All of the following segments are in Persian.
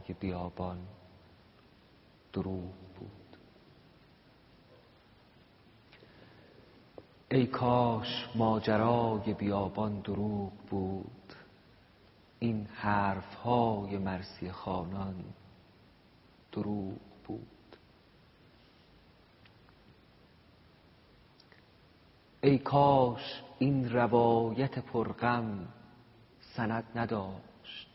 بیابان دروغ بود. ای کاش ماجرای بیابان دروغ بود، این حرفهای مرثیه خوانان دروغ بود. ای کاش این روایت پرغم سند نداشت،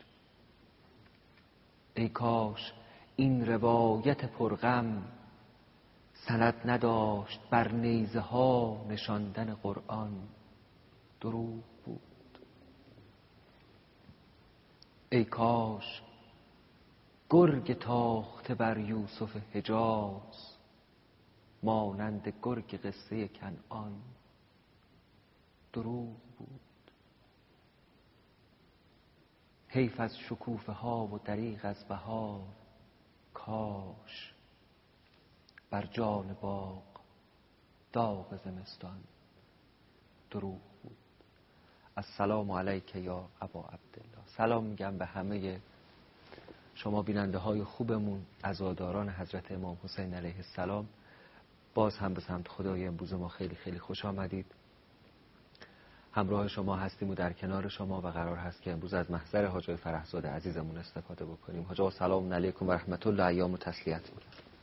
ای کاش این روایت پرغم سند نداشت، بر نیزه ها نشاندن قرآن دروغ بود. ای کاش گرگ تاخته بر یوسف حجاز مانند گرگ قصه کنعان دروغ بود. حیف از شکوفه ها و دریغ از بهار، کاش بر جان باغ داغ زمستان دروغ بود. السلام علیک یا ابا عبدالله. سلام میگم به همه شما بیننده های خوبمون، عزاداران حضرت امام حسین علیه السلام. باز هم به سمت خدای امروز ما خیلی خیلی خوش آمدید. همراه شما هستیم و در کنار شما و قرار هست که امروز از محضر حاج فرحزاده عزیزمون استفاده بکنیم. حاج سلام علیکم و رحمت الله، ایام و تسلیت بود.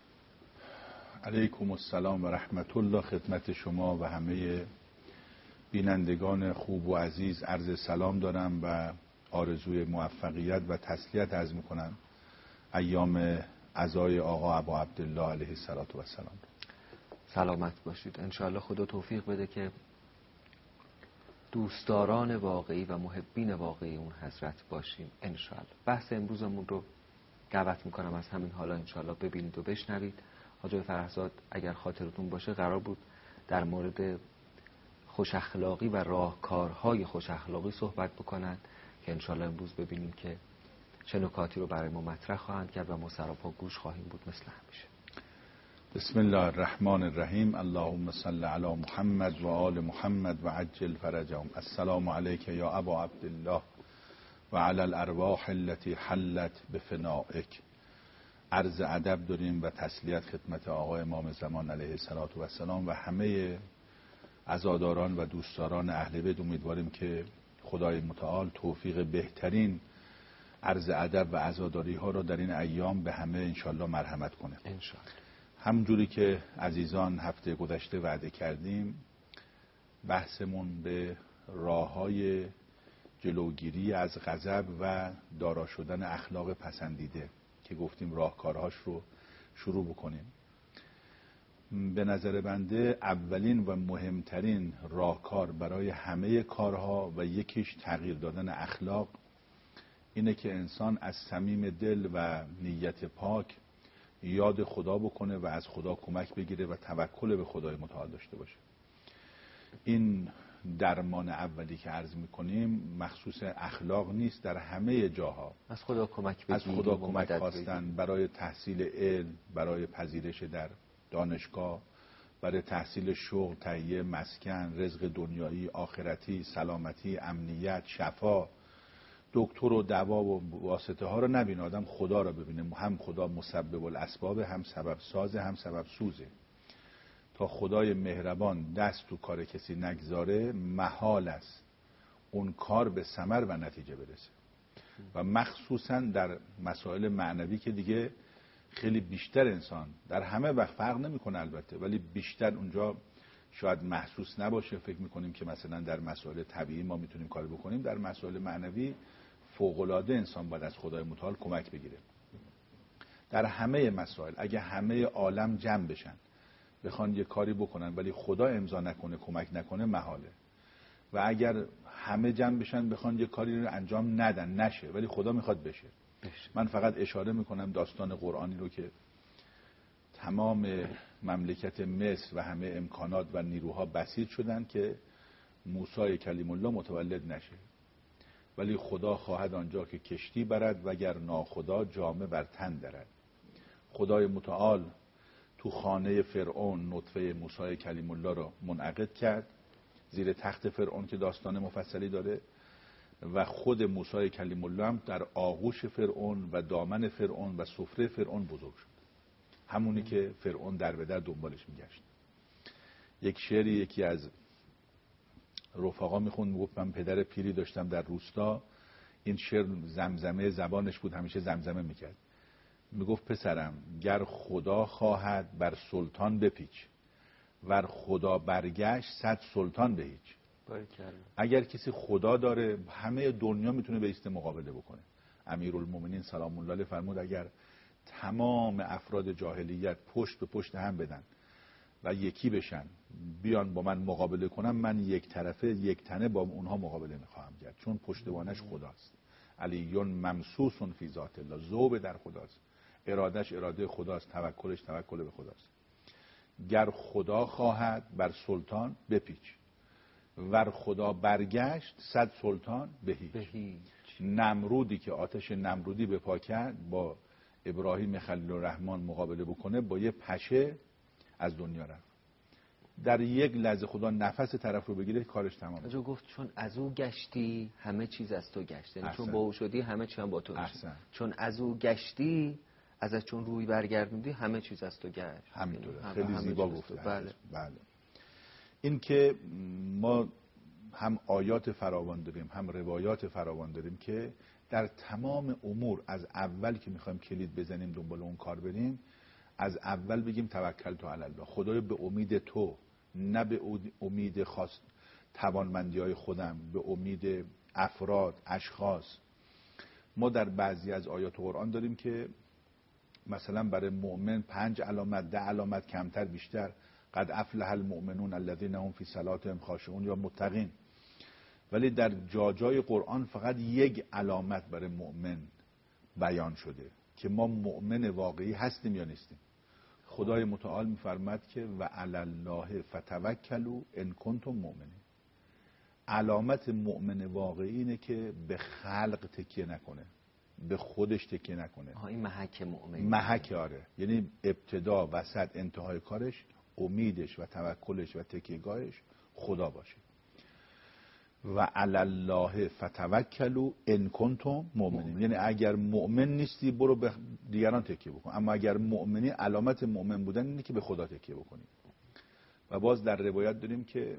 علیکم السلام و رحمت الله خدمت شما و همه بینندگان خوب و عزیز عرض سلام دارم و آرزوی موفقیت و تسلیت عرض میکنم ایام عزای آقا ابا عبدالله علیه السلام. سلامت باشید. انشاءالله خدا توفیق بده که دوستداران واقعی و محبین واقعی اون حضرت باشیم انشاءالله. بحث امروزمون رو دعوت میکنم از همین حالا انشاءالله ببینید و بشنوید. حاج فرحزاد اگر خاطرتون باشه قرار بود در مورد خوش اخلاقی و راهکارهای خوش اخلاقی صحبت بکنند که انشاءالله امروز ببینیم که چه نکاتی رو برای ما مطرح خواهند کرد و ما سراپا گوش خواهیم بود مثل همیشه. بسم الله الرحمن الرحیم. اللهم صل علی محمد و آل محمد و عجل فرجهم. السلام علیک یا ابا عبدالله و علی الارواح التي حلت بفنائک. عرض ادب داریم و تسلیت خدمت آقا امام زمان علیه السلام و همه عزاداران و دوستداران اهل بیت. امیدواریم که خدای متعال توفیق بهترین عرض ادب و عزاداری ها رو در این ایام به همه انشالله مرحمت کنه انشالله. همونجوری که عزیزان هفته گذشته وعده کردیم، بحثمون به راه‌های جلوگیری از غضب و دارا شدن اخلاق پسندیده که گفتیم راهکارهاش رو شروع بکنیم. به نظر بنده اولین و مهمترین راهکار برای همه کارها و یکیش تغییر دادن اخلاق اینه که انسان از صمیم دل و نیت پاک یاد خدا بکنه و از خدا کمک بگیره و توکل به خدای متعال داشته باشه. این درمان اولی که عرض میکنیم مخصوص اخلاق نیست، در همه جاها از خدا کمک بگیریم، از خدا کمک خواستن برای تحصیل علم، برای پذیرش در دانشگاه، برای تحصیل شغل، تهیه مسکن، رزق دنیایی، آخرتی، سلامتی، امنیت، شفا، دکتر و دوا و واسطه ها رو نبینه، آدم خدا رو ببینه. هم خدا مسبب الاسباب، هم سبب سازه، هم سبب سوزه. تا خدای مهربان دست تو کار کسی نگذاره محال است اون کار به ثمر و نتیجه برسه. و مخصوصا در مسائل معنوی که دیگه خیلی بیشتر انسان در همه وقت فرق نمیکنه البته، ولی بیشتر اونجا شاید محسوس نباشه. فکر میکنیم که مثلا در مسائل طبیعی ما میتونیم کار بکنیم، در مسائل معنوی فوق‌العاده انسان باید از خدای متعال کمک بگیره. در همه مسائل اگه همه عالم جمع بشن بخوان یه کاری بکنن ولی خدا امضا نکنه، کمک نکنه، محاله. و اگر همه جمع بشن بخوان یه کاری رو انجام ندن، نشه، ولی خدا میخواد بشه. من فقط اشاره میکنم داستان قرآنی رو که تمام مملکت مصر و همه امکانات و نیروها بسیج شدن که موسی کلیم الله متولد نشه، ولی خدا خواهد آنجا که کشتی برد وگر ناخدا جامه بر تن درد. خدای متعال تو خانه فرعون نطفه موسی کلیم الله رو منعقد کرد زیر تخت فرعون که داستان مفصلی داره و خود موسی کلیم الله هم در آغوش فرعون و دامن فرعون و سفره فرعون بزرگ شد، همونی که فرعون در به در دنبالش میگشت. یک شعری یکی از رفقا میخوند، میگفت من پدر پیری داشتم در روستا، این شعر زمزمه زبانش بود، همیشه زمزمه میکرد. میگفت پسرم گر خدا خواهد بر سلطان بپیچ، ور خدا برگشت صد سلطان به هیچ. اگر کسی خدا داره همه دنیا میتونه به ایسته مقابله بکنه. امیرالمومنین سلام الله علیه فرمود اگر تمام افراد جاهلیت پشت به پشت هم بدن و یکی بشن بیان با من مقابله کنم، من یک طرفه یک تنه با اونها مقابله میخواهم کرد، چون پشتوانش خداست. علیون ممسوس فی ذات الله، ذوب در خداست، ارادش اراده خداست، توکلش توکل به خداست. گر خدا خواهد بر سلطان بپیچ، ور خدا برگشت صد سلطان به هیچ. نمرودی که آتش نمرودی به پا کرد با ابراهیم خلیل الرحمن مقابله بکنه، با یه پشه از دنیا رفت. در یک لحظه خدا نفس طرف رو بگیره کارش تمام. جو گفت چون از او گشتی همه چیز از تو گشت، یعنی چون با او شدی همه چی هم با تو گشت. چون از او گشتی، ازش چون روی برگردوندی همه چیز از تو گشت. همینطوره، خیلی زیبا گفته. بله. این که ما هم آیات فراوان داریم هم روایات فراوان داریم که در تمام امور از اول که میخوایم کلید بزنیم دنبال اون کار بریم، از اول بگیم توکلت علی الله، خدایا به امید تو، نه به امید خاص توانمندی‌های خودم، به امید افراد اشخاص. ما در بعضی از آیات قرآن داریم که مثلا برای مؤمن 5 علامت 10 علامت کمتر بیشتر، قد افلح المؤمنون الذین هم فی صلاتهم خاشعون یا متقین، ولی در جای قرآن فقط یک علامت برای مؤمن بیان شده که ما مؤمن واقعی هستیم یا نیستیم. خدای متعال میفرماد که و علی الله فتوکلوا ان کنتم مؤمنین. علامت مؤمن واقعی اینه که به خلق تکیه نکنه، به خودش تکیه نکنه. این محک مؤمن، محک، آره، یعنی ابتدا وسط انتهای کارش امیدش و توکلش و تکیهگاهش خدا باشه. و علی الله فتوکلوا ان کنتم مؤمنین، یعنی اگر مؤمن نیستی برو به دیگران تکیه بکن، اما اگر مؤمنی علامت مؤمن بودن اینه که به خدا تکیه بکنی. و باز در روایت داریم که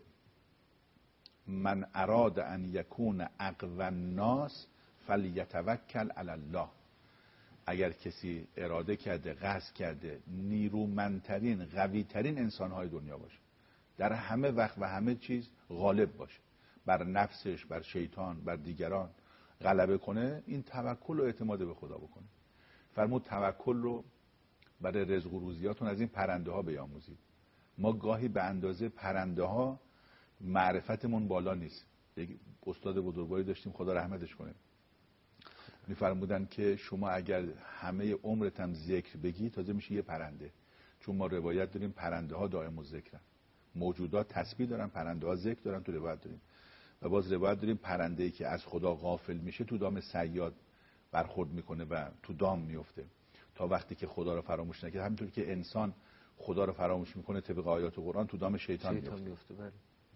من اراد ان یکون اقوی الناس فلیتوکل علی الله. اگر کسی اراده کرده، قصد کرده نیرومندترین قویترین انسانهای دنیا باشه، در همه وقت و همه چیز غالب باشه، بر نفسش، بر شیطان، بر دیگران غلبه کنه، این توکل و اعتماد به خدا بکنه. فرمود توکل رو برای رزق و روزیاتون از این پرنده ها بیاموزید. ما گاهی به اندازه پرنده ها معرفتمون بالا نیست. یک استاد بزرگواری داشتیم خدا رحمتش کنه، میفرمودن که شما اگر همه عمرت هم ذکر بگی تازه میشه یه پرنده، چون ما روایت داریم پرنده ها دائم الذکرن، موجودات تسبیح دارن، پرنده ها ذکر دارن، تو روایت داریم. و باز روایت داریم پرنده‌ای که از خدا غافل میشه تو دام صیاد برخورد میکنه و تو دام میفته تا وقتی که خدا رو فراموش نکنه. همینطور که انسان خدا رو فراموش میکنه طبق آیات قرآن تو دام شیطان میفته. بله.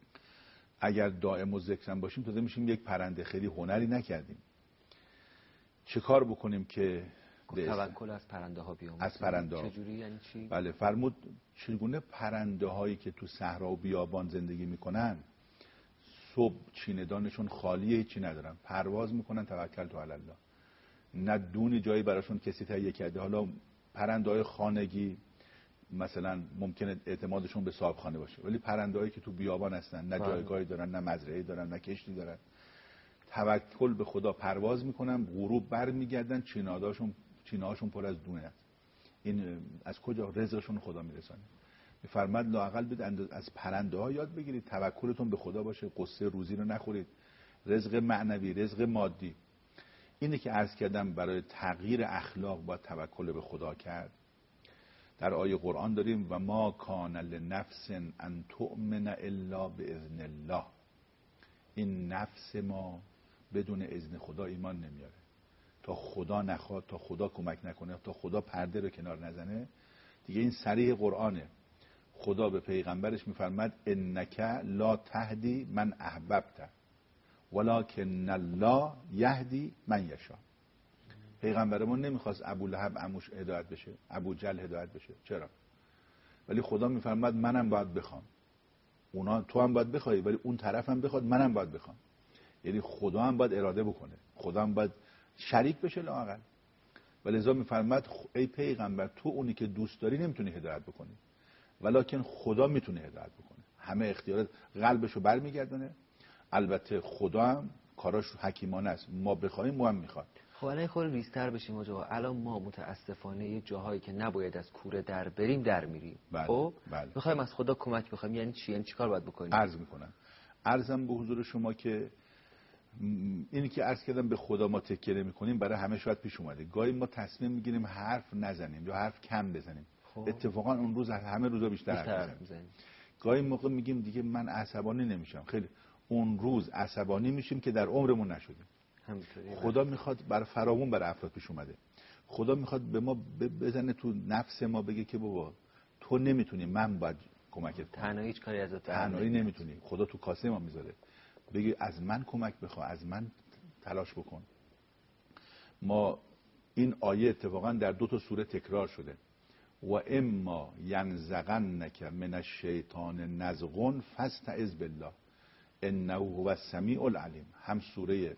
اگر دائم الذکر باشیم تازه میشیم یک پرنده. خیلی هنری نکردیم. چه کار بکنیم که توکل از پرنده ها بیاموزیم؟ از پرنده ها. چجوری یعنی چی؟ بله، فرمود چگونه پرنده هایی که تو صحرا و بیابان زندگی میکنن صبح چیندانشون خالیه، چی ندارن، پرواز میکنن توکل تو علی الله، نه دونی جایی براشون کسی تهیه کرده. حالا پرنده های خانگی مثلا ممکنه اعتمادشون به صاحب خانه باشه، ولی پرنده هایی که تو بیابان هستن نه جایگاهی دارن، نه مزرعه‌ای دارن، نه کشتی دارن، توکل به خدا پرواز میکنن، غروب برمیگردن چینه‌هاشون پر از دونه است. این از کجا رزقشون خدا میرسونه؟ میفرماد لااقل بید از پرنده ها یاد بگیرید، توکلتون به خدا باشه، قصه روزی رو نخورید، رزق معنوی، رزق مادی. اینه که عرض کردم برای تغییر اخلاق باید توکل به خدا کرد. در آیه قرآن داریم و ما کان لنفس ان تؤمن الا باذن الله. این نفس ما بدون اذن خدا ایمان نمیاره. تا خدا نخواد، تا خدا کمک نکنه، تا خدا پرده رو کنار نزنه، دیگه این صریح قرآنه. خدا به پیغمبرش میفرماد انک لا تهدی من احببت ولکن الله یهدی من یشاء. پیغمبرمون نمیخواست ابولهب عموش هدایت بشه، ابوجهل هدایت بشه. چرا؟ ولی خدا میفرماد منم باید بخوام. تو هم باید بخوای، ولی اون طرف هم بخواد، منم باید بخوام. یعنی خدا هم باید اراده بکنه، خدا هم باید شریک بشه لااقل. ولذا میفرماد ای پیغمبر تو اونی که دوست داری نمیتونی هدایت بکنی، ولکن خدا میتونه هدایت بکنه. همه اختیارات قلبشو برمیگردونه. البته خدا هم کاراش حکیمانه است، ما بخوایم ما هم میخواد. خب الان خود ریزتر بشیم آقا. الان ما متاسفانه یه جاهایی که نباید از کوره در بریم در میریم. بله. خب بله. میخوایم از خدا کمک بخوایم، یعنی چی؟ یعنی چیکار باید بکنیم؟ عرض میکنم. عرضم به حضور شما که اینی که عرض کردم به خدا ما تکیه نمی‌کنیم برای همه شاید پیش اومده. گاهی ما تصمیم میگیریم حرف نزنیم یا حرف کم بزنیم. خب. اتفاقا اون روز همه روزا بیشتر حرف میزنیم. گاهی موقع میگیم دیگه من عصبانی نمیشم، خیلی اون روز عصبانی میشیم که در عمرمون نشدیم. خدا میخواد برای فراوون برای افراد پیش اومده. خدا میخواد به ما بزنه تو نفس ما، بگه که بابا تو نمیتونی، من باید کمکت کنم. تنهایی هیچ کاری ازت تنهایی نمیتونی. خدا تو کاسه ما میذاره، بگی از من کمک بخوا، از من تلاش بکن. ما این آیه اتفاقا در 2 سوره تکرار شده. و اما ینزغنک من الشیطان نزغ فاستعذ بالله انه هو السمیع العلیم. هم سوره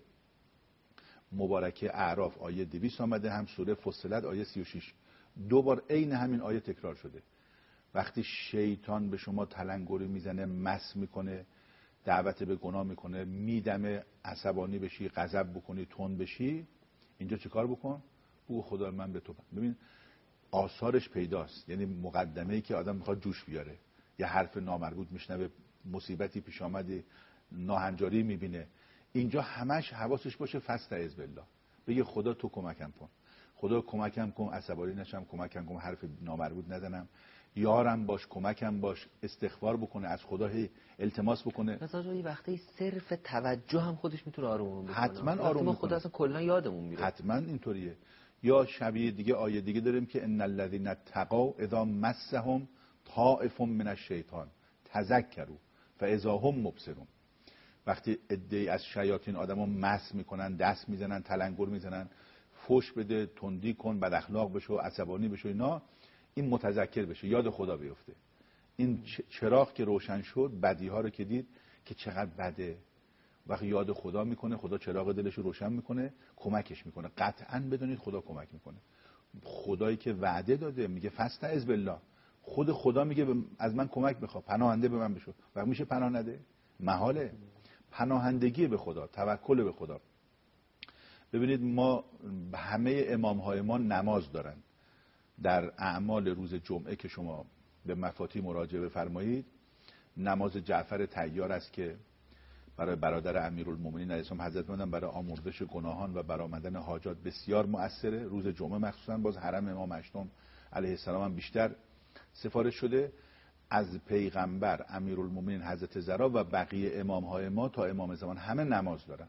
مبارکه اعراف آیه 200 آمده، هم سوره فصلت آیه 36. 2 بار عین همین آیه تکرار شده. وقتی شیطان به شما تلنگری میزنه، مس میکنه، دعوت به گناه میکنه، میدمه، عصبانی بشی، غضب بکنی، تند بشی، اینجا چه کار بکن؟ بگو خدا من به تو ببین آثارش پیداست. یعنی مقدمه‌ای که آدم میخواد جوش بیاره، یه حرف نامربوط میشنوه، مصیبتی پیش آمده، ناهنجاری میبینه، اینجا همش حواسش باشه فاستعذ بالله، بگه خدا تو کمکم کن، خدا کمکم کن، عصبانی نشم، کمکم کن، حرف نامربوط نزنم، یارم باش، کمکم باش، استغفار بکنه، از خدا التماس بکنه. مثلا یه وقتی صرف توجه هم خودش میتونه آروممون بکنه. حتما آروم ما خدا اصلا کلا یادمون میره. حتما اینطوریه. یا شبیه دیگه آیه دیگه داریم که ان الذين اتقوا اذا مسهم طائف من الشیطان تذکروا فاذا هم مبصرون. وقتی عده‌ای از شیاطین آدمو مس میکنن، دست میزنن، تلنگر میزنن، فوش بده، تندی کن، بد اخلاق بشو، عصبانی بشو، اینا، این متذکر بشه، یاد خدا بیفته. این چراغ که روشن شد، بدی ها رو که دید که چقدر بده، وقتی یاد خدا میکنه، خدا چراغ دلش رو روشن میکنه، کمکش میکنه. قطعاً بدونید خدا کمک میکنه. خدایی که وعده داده میگه فاستعذ بالله، خود خدا میگه از من کمک بخوا، پناهنده به من بشو. و میشه پناه نده؟ محاله. پناهندگی به خدا، توکل به خدا. ببینید ما همه امامهای ما نماز دارن. در اعمال روز جمعه که شما به مفاتیح مراجعه بفرمایید، نماز جعفر طیار است که برای برادر امیرالمومنین علیه السلام حضرت بودن، برای آمرزش گناهان و برآمدن حاجات بسیار مؤثره. روز جمعه مخصوصا، باز حرم امام هشتم علیه السلام هم بیشتر سفارش شده. از پیغمبر، امیرالمومنین حضرت زهرا و بقیه امامهای ما تا امام زمان همه نماز دارن.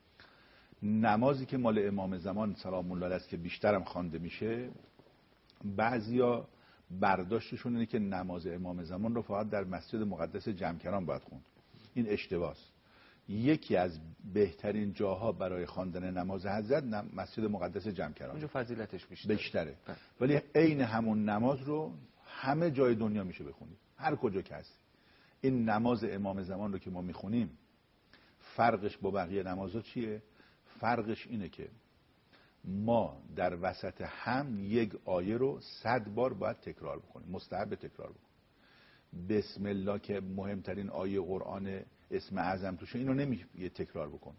نمازی که مال امام زمان سلام الله علیه است که بیشترم خوانده میشه، بعضیا برداشتشون اینه که نماز امام زمان رو فقط در مسجد مقدس جمکران باید خوند. این اشتباهه. یکی از بهترین جاها برای خواندن نماز حضرت مسجد مقدس جمکران، اونجا فضیلتش بیشتره. ولی عین همون نماز رو همه جای دنیا میشه بخونید، هر کجا که هستی. این نماز امام زمان رو که ما میخونیم، فرقش با بقیه نمازها چیه؟ فرقش اینه که ما در وسط هم یک آیه رو 100 بار باید تکرار بکنیم، مستحب تکرار بکنیم. بسم الله که مهمترین آیه قرآن، اسم اعظم توشه، اینو نمیگه تکرار بکن.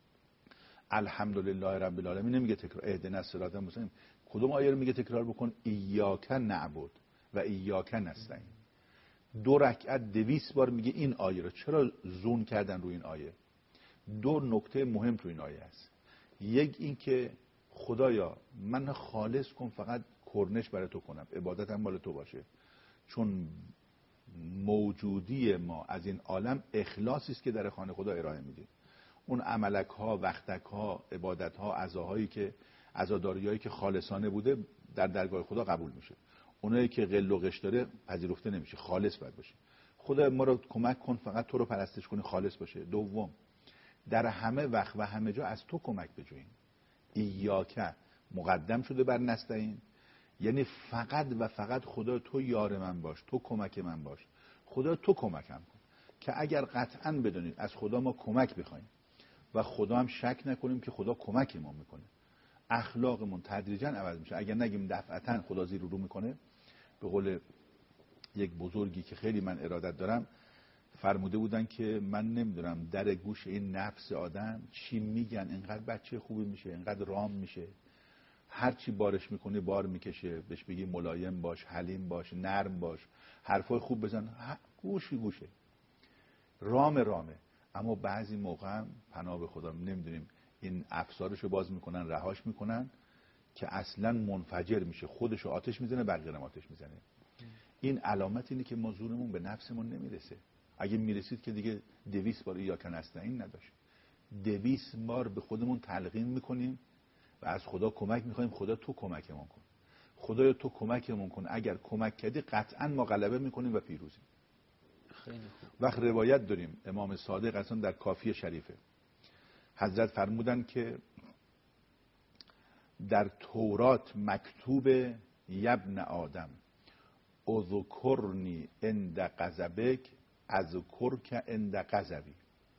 الحمدلله رب العالمین نمیگه تکرار. اهدنا الصراط المستقیم کدوم آیه رو میگه تکرار بکن؟ ایاک نعبد و ایاک نستعین. 2 رکعت 200 بار میگه این آیه رو. چرا زون کردن روی این آیه؟ 2 نکته مهم تو این آیه است. یک این که خدایا من خالص کن، فقط کرنش برای تو کنم، عبادتم مال تو باشه. چون موجودی ما از این عالم اخلاصی است که در خانه خدا ارائه میدیم. اون عملک ها، وقتک ها، عبادت ها، عزاهایی که عزاداریایی که خالصانه بوده در درگاه خدا قبول میشه. اونایی که غل و غش داره پذیرفته نمیشه. خالص باید باشه. خدا ما رو کمک کن فقط تو رو پرستش کنی، خالص باشه. دوم در همه وقت و همه جا از تو کمک بجوییم. ایاک مقدم شده بر نستعین، یعنی فقط و فقط خدا تو یار من باش، تو کمک من باش، خدا تو کمکم کن. که اگر قطعا بدونید از خدا ما کمک بخوایم و خدا هم شک نکنیم که خدا کمک ما میکنه، اخلاقمون تدریجا عوض میشه. اگر نگیم دفعتا خدا زیر و رو میکنه، به قول یک بزرگی که خیلی من ارادت دارم فرموده بودن که من نمیدونم در گوش این نفس آدم چی میگن، اینقدر بچه خوبی میشه، اینقدر رام میشه، هر چی بارش میکنه بار میکشه، بهش بگی ملایم باش، حلیم باش، نرم باش، حرفای خوب بزن، گوشه رامه. اما بعضی موقع هم پناه به خدا نمیدونیم این افسارشو باز میکنن، رهاش میکنن که اصلا منفجر میشه، خودشو آتش میزنه، بقیه آتش میزنه. این علامت اینه که ما زورمون به نفسمون نمیرسه. اگه میرسید که دیگه 200 بار ایاک نستعین نداشت. 200 بار به خودمون تلقین میکنیم و از خدا کمک میخوایم، خدا تو کمکمون کن، خدایا تو کمکمون کن. اگر کمک کردی قطعا ما غلبه میکنیم و پیروزیم. خیلی خوب. وقت روایت داریم امام صادق اصلا در کافی شریفه حضرت فرمودن که در تورات مکتوب یبن آدم اذکرنی عند غضبک اذکرک عند غضبی.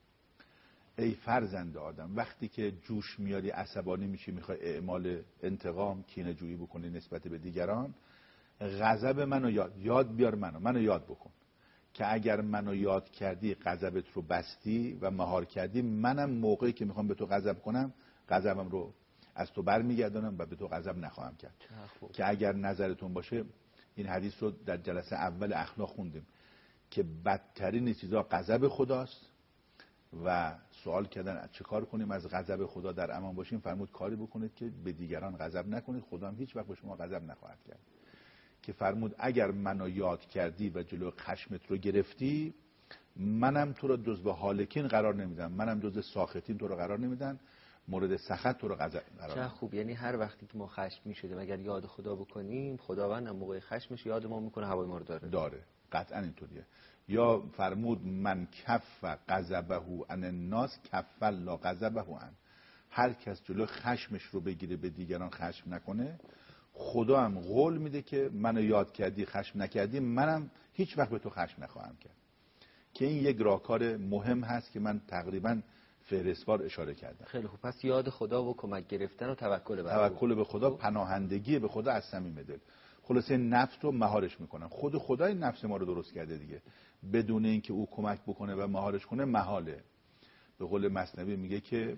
ای فرزند آدم، وقتی که جوش میاری، عصبانی میشی، میخوای اعمال انتقام، کینه جویی بکنی نسبت به دیگران، غضب منو یاد بیار، منو یاد بکن که اگر منو یاد کردی، غضبت رو بستی و مهار کردی، منم موقعی که میخوام به تو غضب کنم، غضبم رو از تو برمیگردونم و به تو غضب نخواهم کرد. که اگر نظرتون باشه این حدیث رو در جلسه اول اخلاق خوندیم که بدترین چیزا غضب خداست و سوال کردن چه کار کنیم از غضب خدا در امان باشیم. فرمود کاری بکنید که به دیگران غضب نکنید، خدا هم هیچ وقت به شما غضب نخواهد کرد. که فرمود اگر منو یاد کردی و جلو خشمت رو گرفتی، منم تو رو جزو حالکین قرار نمیدم، منم جزو ساختین تو رو قرار نمیدم، مورد سخط تو رو قرار نمیدم. چه خوب. یعنی هر وقتی که ما خشمگین شدیم اگر یاد خدا بکنیم، خداوند هم موقع خشمش یاد ما میکنه، هوای ما رو داره. قطعا اینطوریه. یا فرمود من کف غضبه عن الناس کف الله غضبه عن. هر کس جلو خشمش رو بگیره به دیگران خشم نکنه، خدا هم قول میده که منو یاد کردی خشم نکردی، منم هیچ وقت به تو خشم نخواهم کرد. که این یک راهکار مهم هست که من تقریبا فهرستوار اشاره کردم. خیلی خوب. پس یاد خدا و کمک گرفتن و توکل به خدا، پناهندگی به خدا از صمیم دل. خلاصه نفس رو مهارش میکنم. خود خدای نفس ما رو درست کرده دیگه، بدون اینکه او کمک بکنه و مهارش کنه محاله. به قول مثنوی میگه که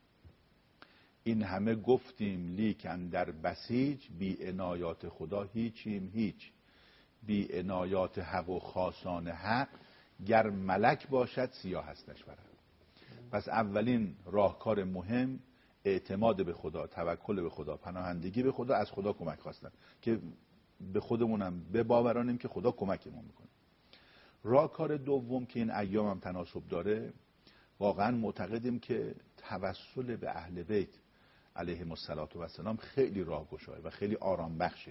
این همه گفتیم لیکن در بسیج، بی عنایات خدا هیچیم هیچ، بی عنایات حق و خاصان حق، گر ملک باشد سیاه هستش برد. پس اولین راهکار مهم اعتماد به خدا، توکل به خدا، پناهندگی به خدا، از خدا کمک خواستن که به خودمونم بباورانیم که خدا کمکمون میکنه. راهکار دوم که این ایام هم تناسب داره، واقعا معتقدیم که توسل به اهل بیت علیهم السلام خیلی راهگشای و خیلی آرام بخشه.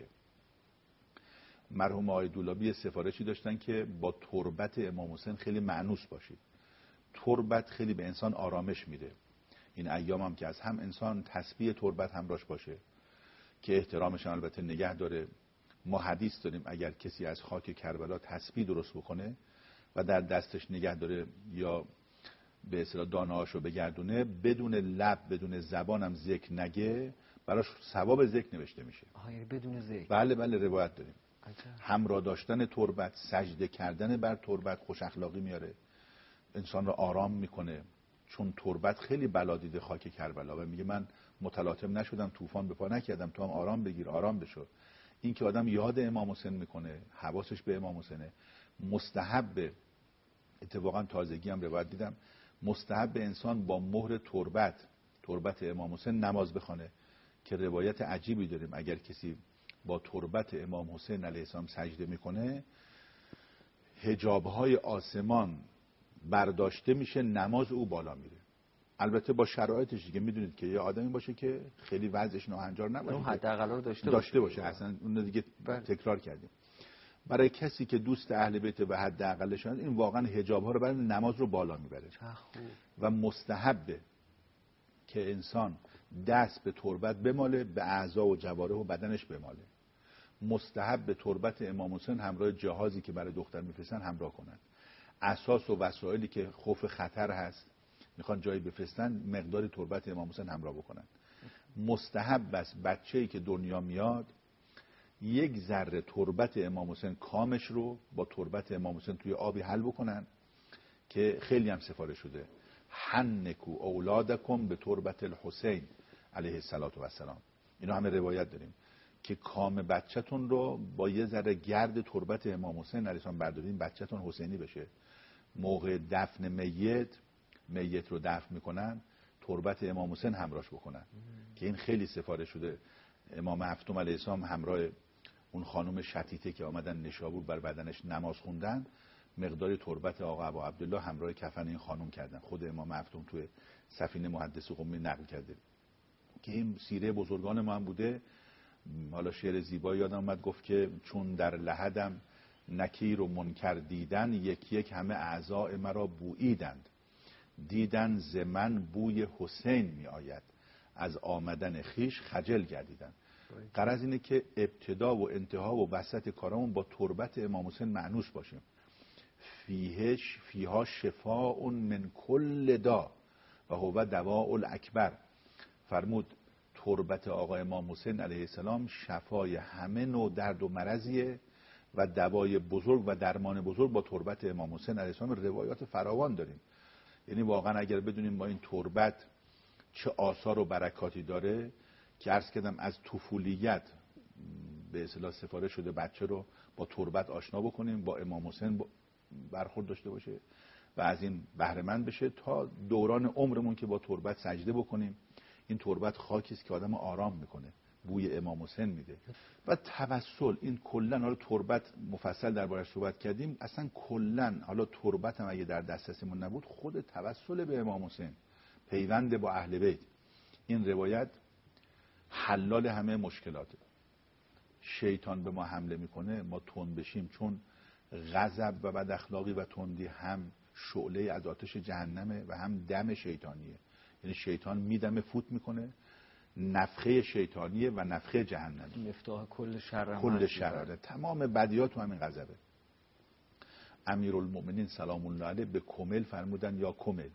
مرحوم آقای دولابی سفارشی داشتن که با تربت امام حسین خیلی مأنوس باشید. تربت خیلی به انسان آرامش میده. این ایام هم که از هم انسان تسبیح تربت همراهش باشه که احترامش البته نگه داره. ما حدیث داریم اگر کسی از خاک کربلا تسبیح درست بکنه و در دستش نگه داره یا به اصطلاح دانه‌هاشو بگردونه، بدون لب بدون زبانم ذکر نگه، براش ثواب ذکر نوشته میشه. یعنی بدون ذکر؟ بله روایت داریم. همراه داشتن تربت، سجده کردن بر تربت خوش اخلاقی میاره، انسان رو آرام میکنه. چون تربت خیلی بلا دیده خاک کربلا و میگه من متلاطم نشدم، طوفان به پا نکردم، تو هم آرام بگیر، آرام بشو. این که آدم یاد امام حسین میکنه، حواسش به امام حسینه. مستحب، اتفاقا تازگی هم روایت دیدم، مستحب انسان با مهر تربت امام حسین نماز بخونه که روایت عجیبی داریم. اگر کسی با تربت امام حسین علیه السلام سجده میکنه، حجابهای آسمان برداشته میشه، نماز او بالا میره. البته با شرایطش دیگه، میدونید که یه آدمی باشه که خیلی وضعش ناهنجار نباشه، حداقل رو داشته باشه. اصلا اون دیگه تکرار کردیم. برای کسی که دوست اهل بیت و حداقلشان، این واقعا حجاب ها رو برای نماز رو بالا میبره و مستحبه که انسان دست به تربت بماله، به اعضا و جوارح و بدنش بماله. مستحب به تربت امام حسین همراه جهازی که برای دختر میفرستن همراه کنن. اساس و وسایلی که خوف خطر هست میخوان جایی بفرستن، مقدار تربت امام حسین همراه بکنن. مستحب است بچه‌ای که دنیا میاد یک ذره تربت امام حسین کامش رو با تربت امام حسین توی آبی حل بکنن که خیلی هم سفارش شده، حنکو اولادکم به تربت الحسین علیه السلام. اینا همه روایت داریم که کام بچه‌تون رو با یه ذره گرد تربت امام حسین علیه السلام بردارین، بچه‌تون حسینی بشه. موقع دفن میت رو دفن میکنن، تربت امام حسین همراهش بکنن که این خیلی سفارش شده. امام هفتم علیه السلام همراه اون خانم شتیته که آمدن نشابور بر بدنش نماز خوندن، مقدار تربت آقا ابو عبدالله همراه کفن این خانم کردن. خود امام هفتم توی سفینه محدث قمی نقل کرده که این سیره بزرگان ما هم بوده. حالا شعر زیبایی یادم اومد، گفت که چون در لحدم نکیر و منکر دیدن، یک یک همه اعضاء مرا بوییدند. دیدن ز من بوی حسین می آید، از آمدن خیش خجل گردیدن. غرض اینه که ابتدا و انتها و وسط کارمون با تربت امام حسین مأنوس باشیم. فیها شفاء من کل دا و هو دواء الاکبر. فرمود تربت آقا امام حسین علیه السلام شفای همه نوع درد و مرضیه و دوای بزرگ و درمان بزرگ با تربت امام حسین علیه السلام. روایات فراوان داریم. یعنی واقعا اگر بدونیم با این تربت چه آثار و برکاتی داره که عرض کردم از طفولیت به اصطلاح سفارش شده بچه رو با تربت آشنا بکنیم، با امام حسین برخورد داشته باشه و از این بهره مند بشه تا دوران عمرمون که با تربت سجده بکنیم. این تربت خاکی است که آدم آرام میکنه، بوی امام حسین میده. و توسل، این کلا، حالا تربت مفصل دربارش صحبت کردیم، اصلا کلا حالا تربت هم اگه در دسترسمون نبود، خود توسل به امام حسین، پیوند با اهل بیت، این روایت حلال همه مشکلاته. شیطان به ما حمله میکنه، ما تند بشیم، چون غضب و بد اخلاقی و تندی هم شعله از آتش جهنمه و هم دم شیطانیه. یعنی شیطان میدمه، فوت میکنه، نفخه شیطانیه و نفخه جهنمی، مفتاح کل شر، کل شر، تمام بدیات تو همین غضبه. امیرالمؤمنین سلام الله علیه به کمل فرمودن یا کمل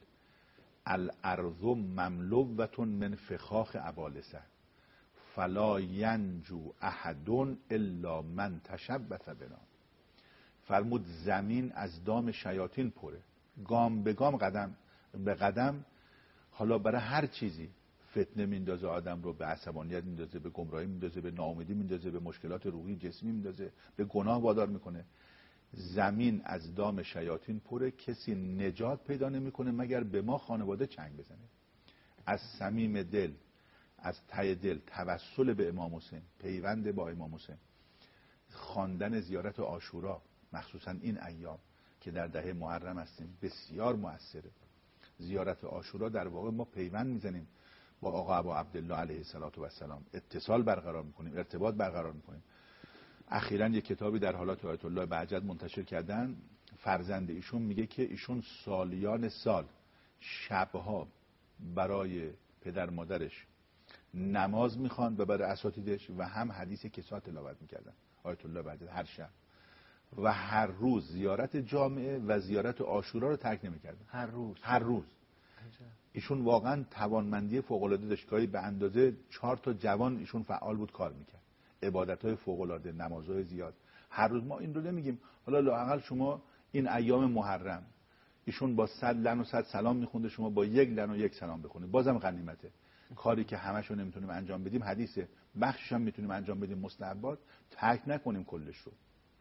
الارض مملوة من فخاخ ابالسه فلا ینجو احد الا من تشبث بنا. فرمود زمین از دام شیاطین پره، گام به گام، قدم به قدم، حالا برای هر چیزی فتنه میندازه آدم رو، به عصبانیت میندازه، به گمراهی میندازه، به ناامیدی میندازه، به مشکلات روحی جسمی میندازه، به گناه وادار میکنه. زمین از دام شیاطین پره، کسی نجات پیدا نمیکنه مگر به ما خانواده چنگ بزنه. از صمیم دل، از ته دل توسل به امام حسین، پیوند با امام حسین، خواندن زیارت عاشورا، مخصوصا این ایام که در دهه محرم هستیم، بسیار مؤثره. زیارت عاشورا در واقع ما پیوند میزنیم با آقا ابو عبدالله علیه السلام، اتصال برقرار میکنیم، ارتباط برقرار میکنیم. اخیراً یک کتابی در حالات آیت الله بهجت منتشر کردن. فرزند ایشون میگه که ایشون سالیان سال شبها برای پدر مادرش نماز میخواند و برای اساتیدش و هم حدیث کسا تلاوت میکردن آیت الله بهجت هر شب، و هر روز زیارت جامعه و زیارت عاشورا رو ترک نمیکردن. هر روز. ایشون واقعا توانمندی فوق العاده داشت که به اندازه 4 تا جوان ایشون فعال بود، کار میکرد، عبادت‌های فوق العاده، نمازهای زیاد هر روز. ما این رو نمیگیم، حالا لااقل شما این ایام محرم ایشون با 100 لعن و 100 سلام میخونده، شما با 1 لعن و 1 سلام بخونید، بازم غنیمته. کاری که همشو نمیتونیم انجام بدیم، حدیثه، بخشش هم میتونیم انجام بدیم، مستحبات، ترک نکنیم کلش رو.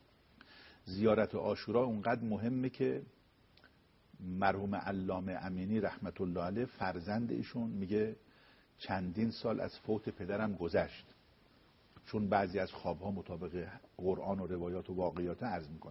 زیارت عاشورا اونقدر مهمه که مرحوم علامه امینی رحمت الله علیه، فرزند ایشون، میگه چندین سال از فوت پدرم گذشت، چون بعضی از خوابها مطابق قرآن و روایات و واقعیات عرض میکنه.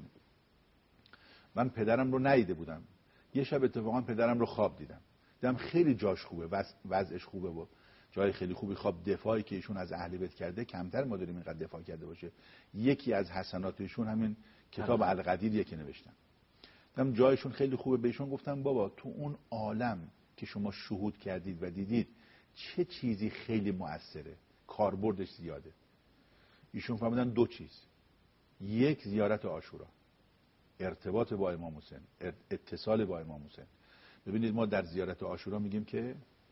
من پدرم رو ندیده بودم، یه شب اتفاقا پدرم رو خواب دیدم خیلی جاش خوبه، وضعش خوبه بود، جای خیلی خوبی خواب دفاعی که ایشون از اهل بیت کرده کمتر ما داریم اینقدر دفاع کرده باشه. یکی از حسنات ایشون همین کتاب القدیر که نوشتن. دم جایشون خیلی خوبه. بهشون گفتم بابا تو اون عالم که شما شهود کردید و دیدید چه چیزی خیلی مؤثره، کاربردش زیاده. ایشون فهمیدن دو چیز. یک، زیارت عاشورا، ارتباط با امام حسین، اتصال با امام حسین. ببینید ما در زیارت عاشورا میگیم که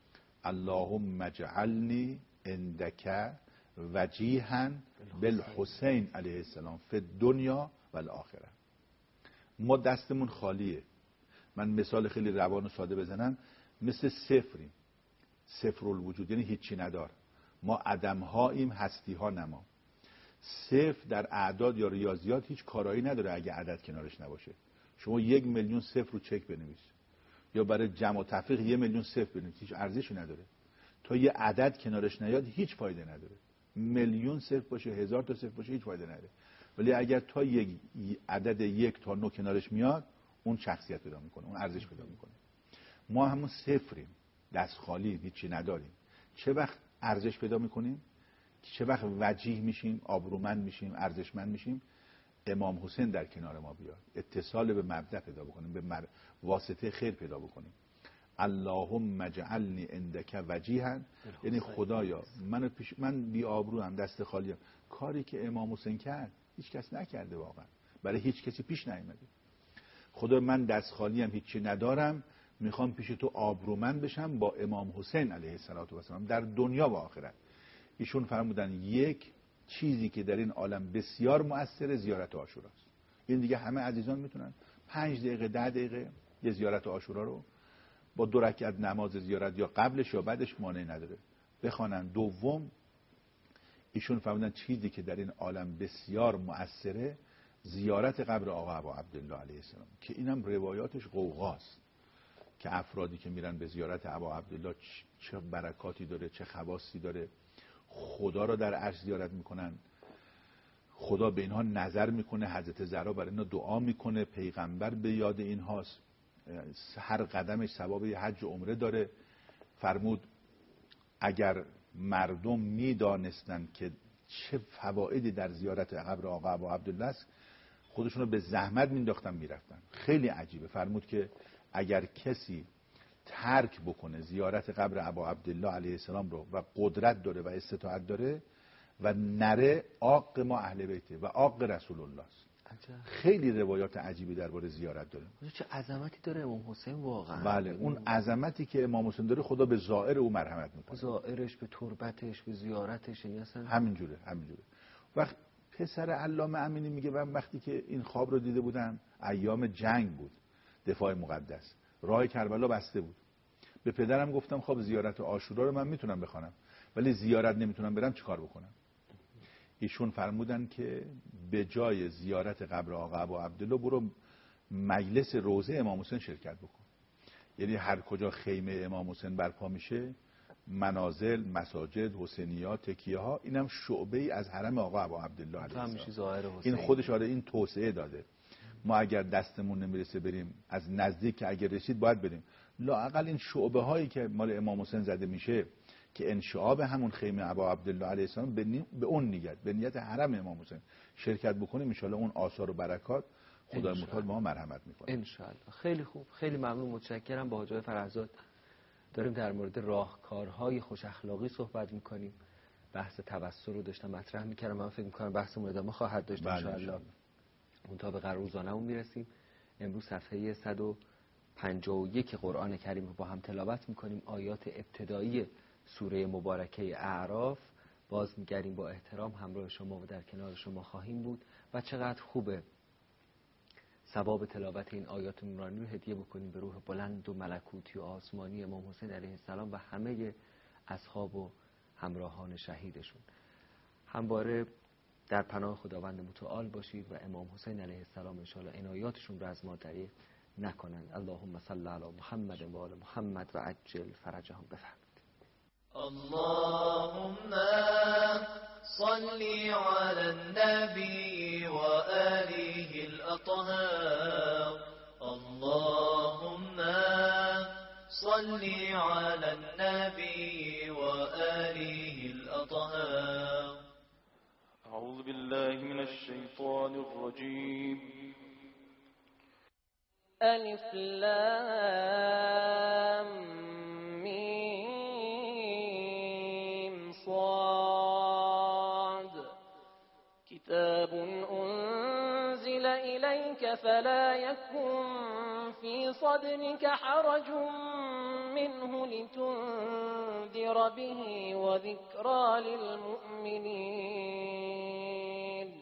اللهم اجعلنی عندک وجیها بالحسین علیه السلام فی الدنیا و الاخره. ما دستمون خالیه. من مثال خیلی روان و ساده بزنم، مثل صفریم، صفر الوجود، یعنی هیچی ندار. ما عدم هاییم، هستی ها نما. صفر در اعداد یا ریاضیات هیچ کارایی نداره اگه عدد کنارش نباشه. شما 1,000,000 صفر رو چک بنویس یا برای جمع و تفریق 1,000,000 صفر بنویس، هیچ ارزشی نداره. تا یه عدد کنارش نیاد هیچ فایده نداره. میلیون صفر باشه، 1000 تا صفر باشه، هیچ فایده نداره. ولی اگر تا یک عدد 1 تا 9 کنارش میاد، اون شخصیت پیدا میکنه، اون ارزش پیدا میکنه. ما همون صفریم، دست خالی، هیچی نداریم. چه وقت ارزش پیدا میکنیم؟ چه وقت وجیه میشیم، آبرومند میشیم، ارزشمند میشیم؟ امام حسین در کنار ما بیاد، اتصال به مبدأ پیدا بکنیم، به واسطه خیر پیدا بکنیم. اللهم اجعلنی عندک وجیها، یعنی خدایا من بی آبرو هم، دست خالی هم. کاری که امام حسین کرد هیچ کس نکرده، واقعا برای هیچ کسی پیش نیامده. خدا من دست خالی هم، هیچی ندارم، میخوام پیش تو آبرومند بشم با امام حسین علیه السلام در دنیا و آخرت. ایشون فرمودن یک چیزی که در این عالم بسیار مؤثر زیارت عاشوراست. این دیگه همه عزیزان میتونن 5 دقیقه 10 دقیقه یه زیارت عاشورا رو با 2 رکعت نماز زیارت یا قبلش یا بعدش مانع نداره بخوانن. دوم، ایشون فرمودن چیزی که در این عالم بسیار مؤثره زیارت قبر آقا ابا عبدالله علیه السلام، که اینم روایاتش غوغاست که افرادی که میرن به زیارت ابا عبدالله چه برکاتی داره، چه خواصی داره. خدا رو در عرش زیارت میکنن، خدا به اینها نظر میکنه، حضرت زهرا برای اینا دعا میکنه، پیغمبر به یاد اینهاست، هر قدمش ثواب حج و عمره داره. فرمود اگر مردم میدانستن که چه فوایدی در زیارت قبر آقا ابا عبدالله است، خودشون رو به زحمت مینداختن میرفتن. خیلی عجیبه. فرمود که اگر کسی ترک بکنه زیارت قبر ابا عبدالله علیه السلام رو و قدرت داره و استطاعت داره و نره، عاق ما اهل بیته و عاق رسول الله است. خیلی روایات عجیبی درباره زیارت داره. چه عظمتی داره امام حسین واقعا. بله، اون عظمتی که امام حسین داره خدا به زائر او مرحمت میکنه، زائرش، به تربتش، به زیارتش. یعنی اصلا همینجوره. وقت پسر علامه امینی میگه من وقتی که این خواب رو دیده بودم، ایام جنگ بود، دفاع مقدس، راه کربلا بسته بود. به پدرم گفتم خب زیارت عاشورا رو من میتونم بخوانم، ولی زیارت نمیتونم برم، چیکار بکنم؟ ایشون فرمودن که به جای زیارت قبر آقا ابا عبدالله برو مجلس روضه امام حسین شرکت بکن. یعنی هر کجا خیمه امام حسین برپا میشه، منازل، مساجد، حسینیات، تکیه ها، اینم شعبه ای از حرم آقا ابا عبدالله علیه السلام. این خودش این توسعه داده. ما اگر دستمون نمیرسه بریم، از نزدیک که اگر رسید باید بریم. لااقل این شعبه هایی که مال امام حسین زده میشه که انشعاب همون خیمه ابا عبدالله علیه السلام به اون نیت، به نیت حرم امام حسین شرکت بکنیم، ان شاءالله اون آثار و برکات خدای متعال به ما مرحمت میکنه ان شاءالله. خیلی خوب، خیلی ممنون، متشکرم. با حاجی فرزاد داریم در مورد راهکارهای خوش اخلاقی صحبت میکنیم. بحث توسل رو داشتم مطرح میکردم. من فکر میکنم بحث مورد ما خواهد داشت ان شاءالله. مطابق روزانه‌مون میرسیم. امروز صفحه 151 قرآن کریم رو با هم تلاوت میکنیم. آیات ابتدایی سوره مبارکه اعراف. باز میگردیم با احترام همراه شما و در کنار شما خواهیم بود. و چقدر خوبه ثواب تلاوت این آیات نورانی رو هدیه بکنیم به روح بلند و ملکوتی و آسمانی امام حسین علیه السلام و همه اصحاب و همراهان شهیدشون. همواره در پناه خداوند متعال باشید و امام حسین علیه السلام انشاءالله عنایاتشون رو از ما دریغ نکنند. اللهم صل علی محمد و آل محمد و عجل فرجهم. بفرمایید. اللهم صل على النبي وآله الأطهار. اللهم صل على النبي وآله الأطهار. أعوذ بالله من الشيطان الرجيم. ألف لام ميم صاد. كتاب أنزل إليك فلا يكن في صدرك حرج منه لتنذر به وذكرى للمؤمنين.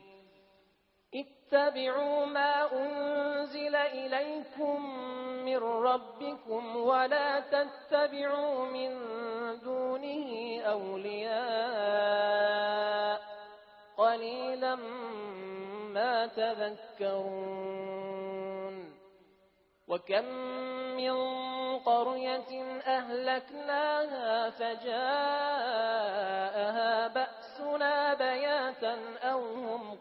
اتبعوا ما أنزل إليكم من ربكم ولا تتبعوا من دونه أولياء قليلا ما تذكرون. وكم من قرية أهلكناها فجاءها بأسنا بياتا أو هم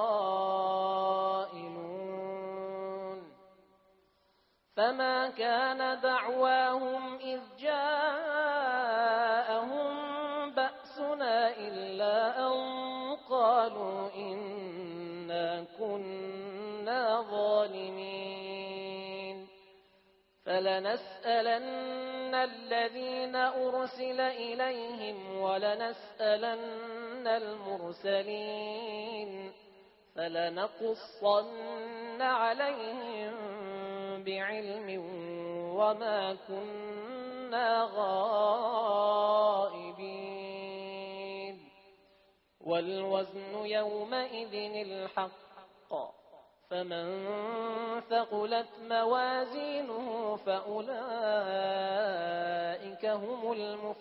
قائلون. فما كان دعواهم إذ جاءهم بأسنا إلا أن قالوا إنا كنا ظالمين. فلنسألن الذين أرسل إليهم ولنسألن المرسلين فلنقصن عليهم بعلم وما كنا غائبين. والوزن يومئذ الحق فمن ثقلت موازينه فأولئك هم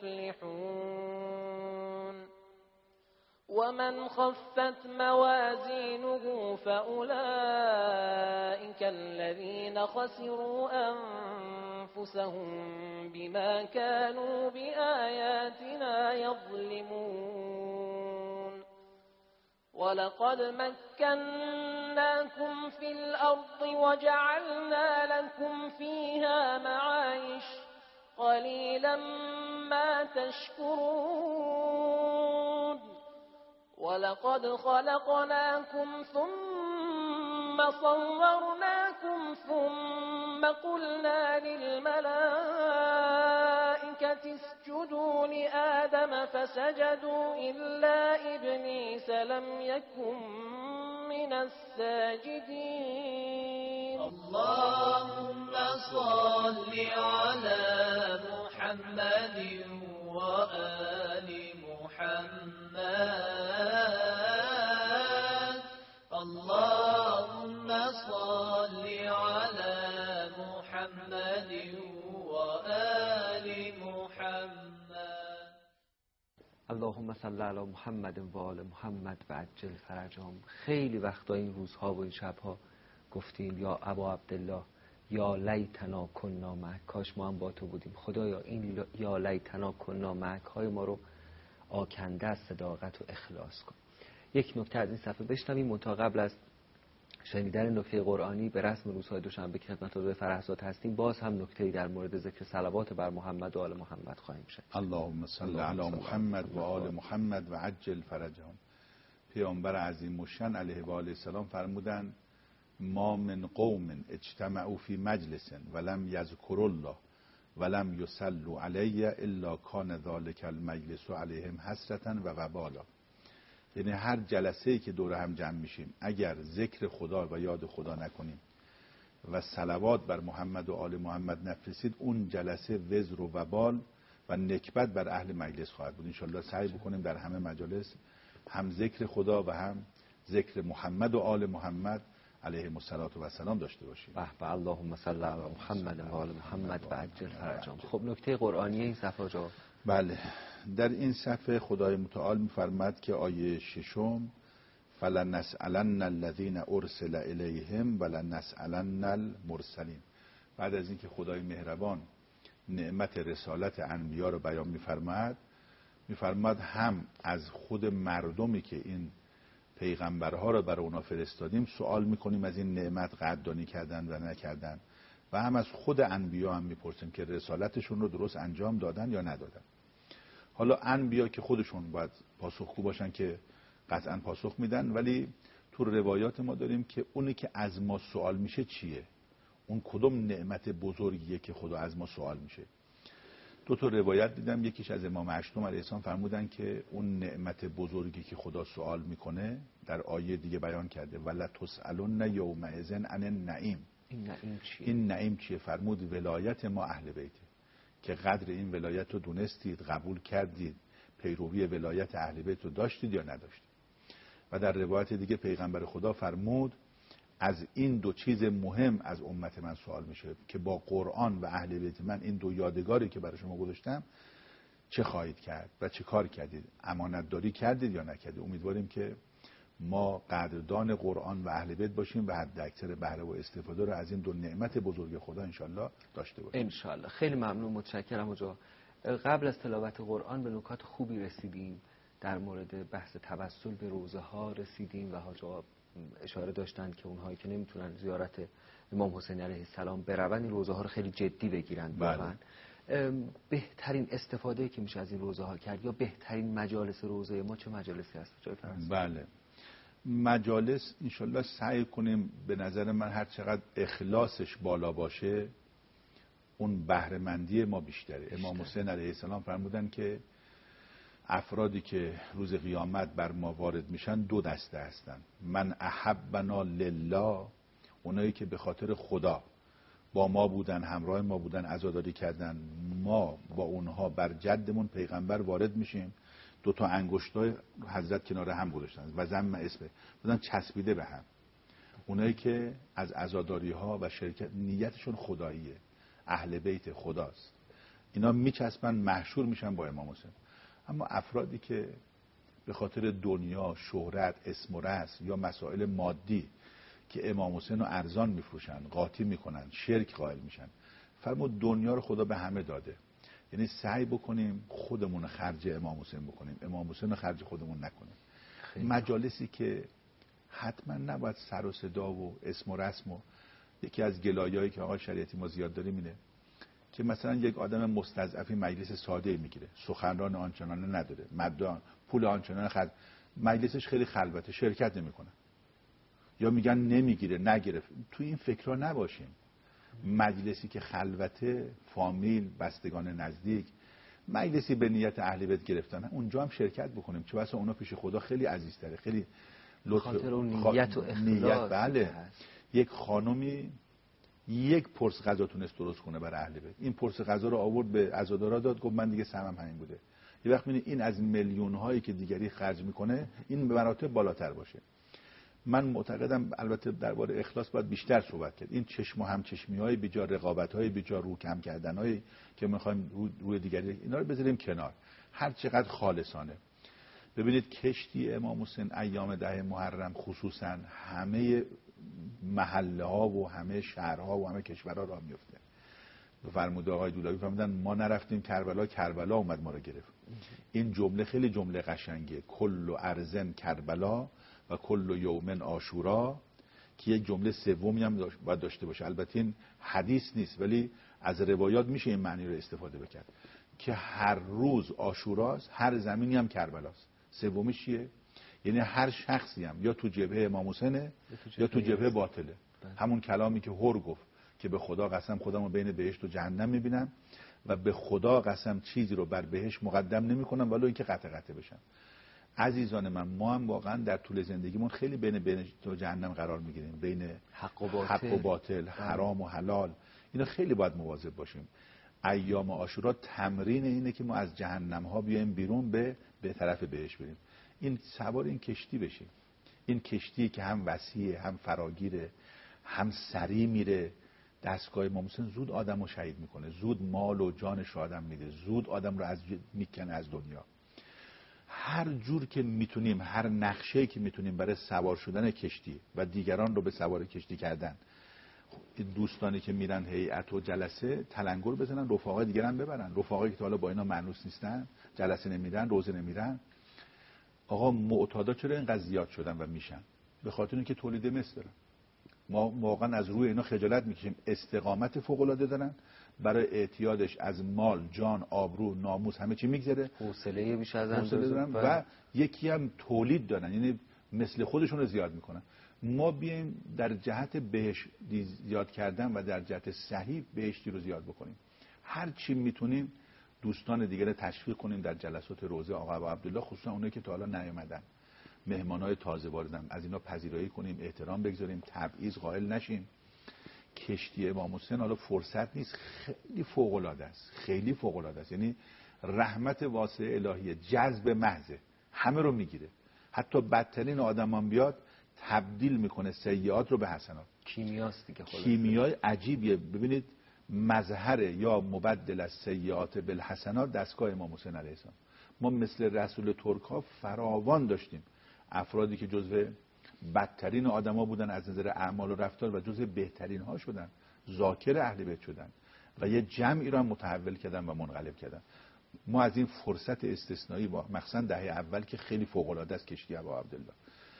المفلحون. ومن خفت موازينه فأولئك الذين خسروا أنفسهم بما كانوا بآياتنا يظلمون. ولقد مكناكم في الأرض وجعلنا لكم فيها معايش قليلا ما تشكرون. ولقد خلقناكم ثم صورناكم ثم قلنا للملائكة اسجدوا لآدم فسجدوا إلا إبليس لم يكن من الساجدين. اللهم صل على محمد وآل محمد. اللهم صل على محمد وآل محمد. اللهم صل علی محمد و آل محمد و عجل فرجهم. خیلی وقتا این روزها و این شبها گفتیم یا ابا عبدالله یا لیتنا کنا معک، کاش ما هم با تو بودیم. خدایا این یا لیتنا کنا معک های ما رو آکنده از صداقت و اخلاص کن. یک نکته از این صفحه بشنویم منتها قبل از شنیدن نکته قرآنی به رسم روزهای دوشنبه که خدمت حضور فرهزاد هستیم باز هم نکته‌ای در مورد ذکر صلوات بر محمد و آل محمد خواهیم شد. اللهم صل علی محمد و آل محمد و عجل فرجهم. پیامبر عظیم الشأن علیه و آله السلام فرمودند ما من قوم اجتمعوا فی مجلس ولم یذکروا الله ولم یصلوا علی الا کان ذلک المجلس علیهم حسرة و وبالا. یعنی هر جلسه‌ای که دور هم جمع میشیم اگر ذکر خدا و یاد خدا نکنیم و صلوات بر محمد و آل محمد نفرستید اون جلسه وزر و وبال و نکبت بر اهل مجلس خواهد بود. انشالله سعی بکنیم در همه مجالس هم ذکر خدا و هم ذکر محمد و آل محمد علیهم الصلاة و السلام داشته باشیم. به اللهم صل علی محمد و آل محمد و عجل فرجهم. خب نکته قرآنی این صفحه جا. بله، در این صفحه خدای متعال می‌فرماید که آیه 6 فلنسألن الذین ارسل الیهم ولنسألن المرسلین. بعد از اینکه خدای مهربان نعمت رسالت انبیا رو بیان می‌فرماید هم از خود مردمی که این پیغمبرها رو برای اونا فرستادیم سوال میکنیم از این نعمت قدردانی کردن و نکردن و هم از خود انبیا هم میپرسیم که رسالتشون رو درست انجام دادن یا ندادن. حالا انبیا که خودشون باید پاسخگو باشن که قطعا پاسخ میدن، ولی تو روایات ما داریم که اونی که از ما سوال میشه چیه، اون کدوم نعمت بزرگیه که خدا از ما سوال میشه. دو تا روایت دیدم، یکیش از امام اشتم علیه السلام فرمودن که اون نعمت بزرگی که خدا سوال میکنه در آیه دیگه بیان کرده ولا تسألن یومئذ عن النعیم. این نعیم چیه؟ فرمود ولایت ما اهل بیته، که قدر این ولایت رو دونستید، قبول کردید، پیروی ولایت اهل بیت رو داشتید یا نداشتید. و در روایت دیگه پیغمبر خدا فرمود از این دو چیز مهم از امت من سوال میشه که با قرآن و اهل بیت من این دو یادگاری که برای شما گذاشتم چه خواهید کرد و چه کار کردید، امانت داری کردید یا نکردید. امیدواریم که ما قدردان قرآن و اهل بیت باشیم و حد اکثر بهره و استفاده رو از این دو نعمت بزرگ خدا انشالله داشته باشیم. انشالله. خیلی ممنون، متشکرم. آقا قبل از تلاوت قرآن به نکات خوبی رسیدیم، در مورد بحث توسل به روضه ها رسیدیم و حاج آقا اشاره داشتند که اونهایی که نمیتونن زیارت امام حسین علیه السلام برون این روضه ها رو خیلی جدی بگیرن. واقعا بهترین استفاده که میشه از این روضه ها کرد یا بهترین مجالس روضه ما چه مجالسی هست؟ بله، مجالس انشالله سعی کنیم، به نظر من هر چقدر اخلاصش بالا باشه اون بهره‌مندی ما بیشتره. امام حسین علیه السلام فرمودن که افرادی که روز قیامت بر ما وارد میشن دو دسته هستن. من احبنا لله، اونایی که به خاطر خدا با ما بودن، همراه ما بودن، عزاداری کردن، ما با اونها بر جدمون پیغمبر وارد میشیم، دو تا انگشتای حضرت کنار هم گذاشتن و ضم اسمه بودن چسبیده به هم. اونایی که از عزاداری ها و شرکت نیتشون خداییه، اهل بیت خداست، اینا میچسبن، محشور میشن با امام حسین. اما افرادی که به خاطر دنیا، شهرت، اسم و رسم یا مسائل مادی که امام حسین رو ارزان میفروشن، قاطی میکنن، شرک قائل میشن، فرمود دنیا رو خدا به همه داده، یعنی سعی بکنیم خودمون خرج امام حسین بکنیم، امام حسین رو خرج خودمون نکنیم. مجالسی که حتما نباید سر و صدا و اسم و رسم و یکی از گلایه‌ای که آقای شریعتی ما زیاد داریم اینه که مثلا یک آدم مستضعفی مجلس ساده میگیره، سخنران آنچنانه نداره، مدان پول آنچنانه خرج، مجلسش خیلی خلوته، شرکت نمیکنه یا میگن نمیگیره، نگرفت. تو این فکرها نباشیم. مجلسی که خلوته، فامیل، بستگان نزدیک، مجلسی به نیت اهل بیت گرفتن، اونجا هم شرکت بکنیم، چه بسا اونا پیش خدا خیلی عزیزتره، خیلی لطف خاطر اون نیت و اخلاص. بله. یک خانومی یک پرس غذا تونست درست کنه برای اهل بیت، این پرس غذا رو آورد به عزادارا داد، گفت من دیگه سهمم همین بوده. یه وقت می‌بینی این از میلیون هایی که دیگری خرج میکنه این به مراتب بالاتر باشه. من معتقدم البته درباره اخلاص باید بیشتر صحبت کرد. این چشم و همچشمی‌های بیجا، رقابت‌های بیجا، رو کم کردن‌های که می‌خوایم روی دیگری، اینا رو بذاریم کنار. هر چقدر خالصانه. ببینید کشتی امام حسین ایام 10 محرم خصوصا همه محله‌ها و همه شهرها و همه کشورها راه میفته. فرموده آقای دولابی فرمودن ما نرفتیم کربلا، کربلا اومد ما رو گرفت. این جمله خیلی جمله قشنگه، کل ارزن کربلا و کل یومن عاشورا، که یک جمله سومی هم باید داشته باشه. البته این حدیث نیست ولی از روایات میشه این معنی رو استفاده بکرد که هر روز عاشوراست، هر زمینی هم کربلاست. سومیش چیه؟ یعنی هر شخصی هم یا تو جبهه امام حسینه یا تو جبهه باطله. همون کلامی که هر گفت که به خدا قسم خودم رو بین بهشت و جهنم میبینم و به خدا قسم چیزی رو بر بهشت مقدم نمیکنم ولو اینکه قطع قطع بشم. عزیزان من، ما هم واقعا در طول زندگیمون خیلی بین بهشت و جهنم قرار میگیریم، بین حق و باطل، حرام و حلال. اینا خیلی باید مواظب باشیم. ایام عاشورا تمرین اینه که ما از جهنم ها بیایم بیرون، به طرف بهشت بریم. این سوار این کشتی بشیم، این کشتی که هم وسیعه، هم فراگیره، هم سریع میره. دستگاه امام حسین زود آدم رو شهید میکنه، زود مال و جانش رو آدم میده، زود آدم رو میکنه از دنیا. هر جور که میتونیم، هر نقشه‌ای که میتونیم برای سوار شدن کشتی و دیگران رو به سوار کشتی کردن، دوستانی که میرن هیئت و جلسه تلنگر بزنن، رفقای دیگران ببرن، رفقایی که تا حالا با اینا مانوس نیستن، جلسه نمیرن، روزه نمیرن. آقا معتادا چرا اینقدر زیاد شدن و میشن؟ به خاطر اینکه تولید مثل دارن. ما واقعا از روی اینا خجالت میکشیم. استقامت فوق العاده دارن، برای اعتیادش از مال، جان، آبرو، ناموس همه چی میگذره، حوصله بیش از حوصله دارن و یکی هم تولید دارن، یعنی مثل خودشون رو زیاد میکنن. ما بیایم در جهت بهش زیاد کردن و در جهت صحیح بهشتی رو زیاد بکنیم. هر چی میتونیم دوستان دیگه رو تشویق کنیم در جلسات روزه آقا ابو عبدالله، خصوصا اونایی که تا حالا نیومدن، مهمانای تازه واردن، از اینا پذیرایی کنیم، احترام بگذاریم، تبعیض قائل نشیم. کشتی امام حسین حالا فرصت نیست، خیلی فوق العاده است، خیلی فوق العاده است. یعنی رحمت واسع الهیه، جذب محضه، همه رو میگیره. حتی بدترین آدمان بیاد تبدیل میکنه سیئات رو به حسنات. کیمیاست دیگه، خلاص کیمیای عجیبیه. ببینید مظهر یا مبدل از سیئات بالحسنات دستگاه امام حسین علیه السلام. ما مثل رسول ترک ها فراوان داشتیم، افرادی که جزو بدترین آدما بودن از نظر اعمال و رفتار و جزو بهترین ها شدن، ذاکر اهل بیت شدن و یه جمعی رو هم متحول کردن و منقلب کردن. ما از این فرصت استثنایی با مخصوصا دهه اول که خیلی فوق العاده است کشتی ابو عبدالله،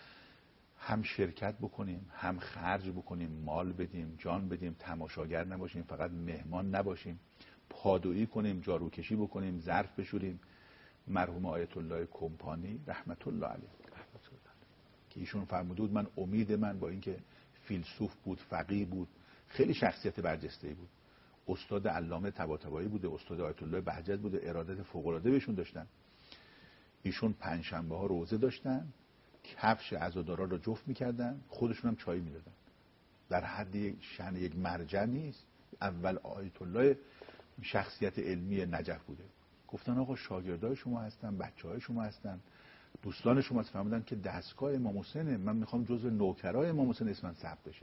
هم شرکت بکنیم، هم خرج بکنیم، مال بدیم، جان بدیم، تماشاگر نباشیم، فقط مهمان نباشیم، پادویی کنیم، جاروکشی بکنیم، ظرف بشوریم. مرحوم آیت الله کمپانی رحمت الله علیه که ایشون فرموده بود، من امید من با اینکه فیلسوف بود، فقیه بود، خیلی شخصیت برجسته‌ای بود، استاد علامه طباطبایی بوده، استاد آیت الله بهجت بوده، ارادت فوق‌العاده بهشون داشتن. ایشون پنجشنبه ها روزه داشتن، کفش عزادارا رو جفت میکردن، خودشون هم چای میدادن. در حد شأن یک مرجع نیست. اول آیت الله شخصیت علمی نجف بوده. گفتن آقا شاگردای شما هستن، بچهای شما هستن، دوستان شما هستن. فهمیدن که دستگاه امام حسینه، من میخوام جزو نوکرای امام حسین اسمم ثبت بشه.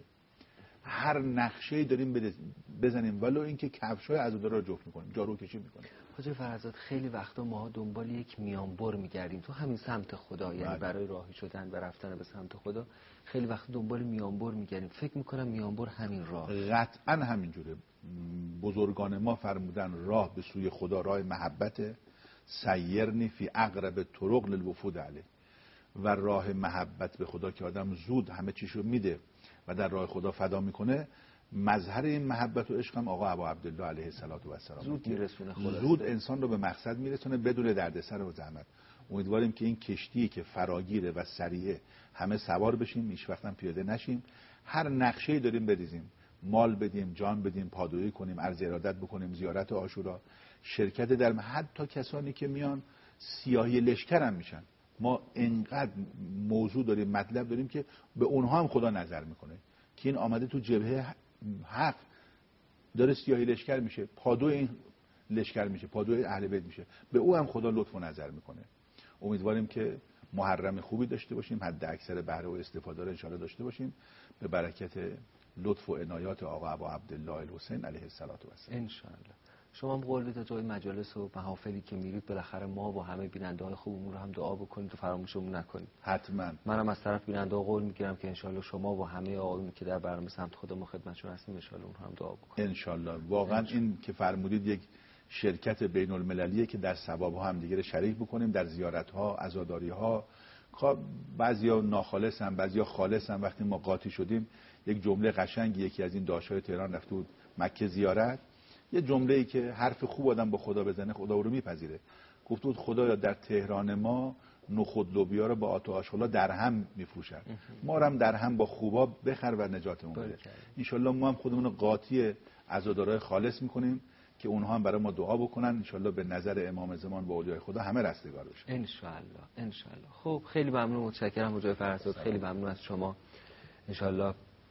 هر نقشه‌ای داریم بزنیم، ولو اینکه کفشای عزادارا رو جفت میکنیم، جاروکشی میکنیم. حاج فرزاد خیلی وقتا ما دنبال یک میانبر میگردیم تو همین سمت خدا، یعنی برای راهی شدن و رفتن به سمت خدا خیلی وقتا دنبال میانبر میگردیم. فکر میکنم میانبر همین راه. قطعا همینجوره. بزرگان ما فرمودن راه به سوی خدا راه محبت، سیرنی فی اقرب طرق للوفود علیه. و راه محبت به خدا که آدم زود همه چیشو میده و در راه خدا فدا میکنه، مظهر این محبت و عشق هم آقا ابو عبدالله علیه السلام زود میرسونه، زود انسان رو به مقصد میرسونه بدون دردسر و زحمت. امیدواریم که این کشتی که فراگیره و سریعه همه سوار بشیم، هیچ وقت هم پیاده نشیم. هر نقشه‌ای داریم بریزیم، مال بدیم، جان بدیم، پادویی کنیم، عرض ارادت بکنیم، زیارت عاشورا، شرکت در حتی کسانی که میان سیاهی لشکر هم میشن. ما انقدر موضوع داریم، مطلب داریم که به اونها هم خدا نظر میکنه که این آمده تو جبهه حق داره سیاهی لشکر میشه، پادوی این لشکر میشه، پادوی اهل بیت میشه، به او هم خدا لطف و نظر میکنه. امیدواریم که محرم خوبی داشته باشیم، حد اکثر بهره و استفاده رو انشاءالله داشته باشیم به برکت لطف و عنایات آقا ابو عبدالله الحسین علیه السلام انشاءالله. شما هم قول بدید توی مجالس و محافلی که میرید بالاخره ما و همه بیننده‌های خوبمون رو هم دعا بکنید و فراموشمون نکنید. حتما. منم از طرف بیننده‌ها قول میگیرم که انشاءالله شما و همه آقایون که در برنامه سمت خدا ما خدمتشون هستیم انشاءالله اونها هم دعا بکنید. انشاءالله. واقعا این که فرمودید یک شرکت بین المللیه که در ثواب‌ها هم دیگه شریک بکنیم، در زیارت‌ها، عزاداری‌ها. بعضیا ناخالص هم، بعضیا خالص هم. وقتی ما قاطی شدیم یک جمله قشنگ یکی از این داشتای تهران رفته بود مکه زیارت، یه جمله‌ای که حرف خوب آدم با خدا بزنه خدا رو میپذیره. گفت بود خدایا در تهران ما نخود لوبیا رو با آتو آشغالا در هم میفروشن، ما رو هم در هم با خوبا بخر و نجاتمون بده. انشالله ما هم خودمون رو قاطی عزادارای خالص میکنیم که اونها هم برای ما دعا بکنن، انشالله به نظر امام زمان و اولیای خدا همه رستگار بشن انشالله. انشالله. خب خیلی ممنون، متشکرم حاج فرزاد، خیلی ممنون از شما. انشالله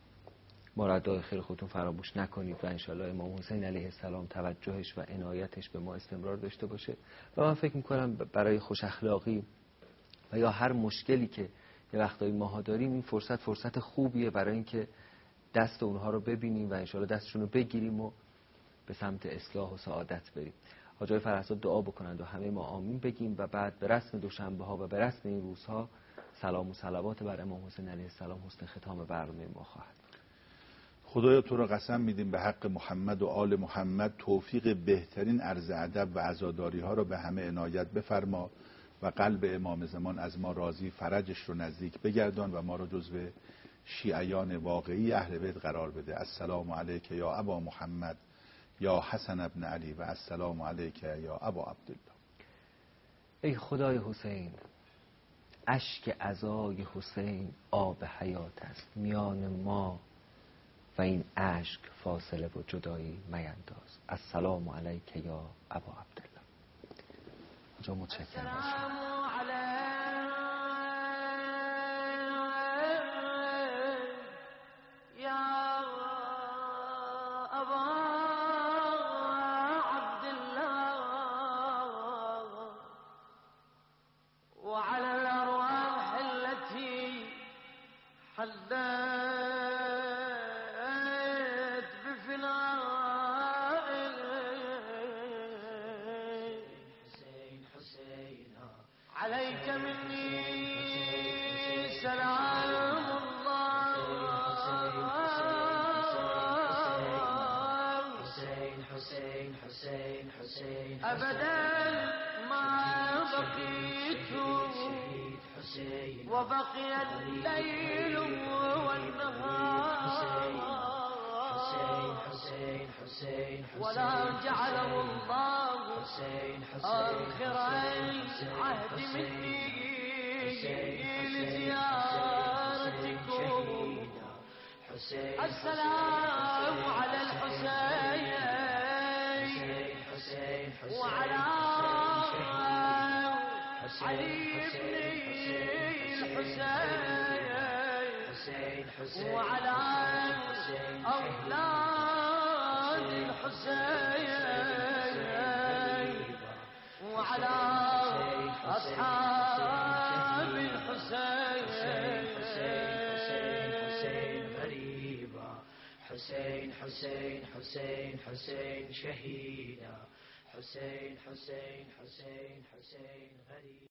مرادهای خیر خودتون فراموش نکنید و انشالله امام حسین علیه السلام توجهش و عنایتش به ما استمرار داشته باشه. و من فکر میکنم برای خوش اخلاقی و یا هر مشکلی که یه وقتایی ماها داریم این فرصت خوبیه برای اینکه دست اونها رو ببینیم و انشالله دستشون رو بگیریم و به سمت اصلاح و سعادت بریم. حاج فرزاد دعا بکنند و همه ما آمین بگیم و بعد به رسم دوشنبه ها و به رسم این روزها سلام و صلوات بر امام حسین علیه السلام حسن ختام برنامه ما خواهد. خدایا تو رو قسم میدیم به حق محمد و آل محمد توفیق بهترین عرض ادب و عزاداری ها رو به همه عنایت بفرما و قلب امام زمان از ما راضی، فرجش رو نزدیک بگردان و ما رو جزو شیعیان واقعی اهل بیت قرار بده. السلام علیک یا ابا محمد یا حسن ابن علی و السلام علیک یا ابا عبدالله. ای خدای حسین، اشک عزای حسین آب حیات است، میان ما و این اشک فاصله و جدایی مینداز. السلام علیک یا ابا عبدالله. اینجا متشکرم باشید. عليك مني سلام الله. حسين حسين حسين أبدا ما بقيت وبقي الليل والنهار ولا جعله الله آخر عهد مني لزيارتكم. السلام على الحسين وعلى علي بن الحسين وعلى أولاد الحسين وعلى أصحاب الحسين. حسين حسين حسين حسين شهيدا. حسين حسين حسين حسين غريب.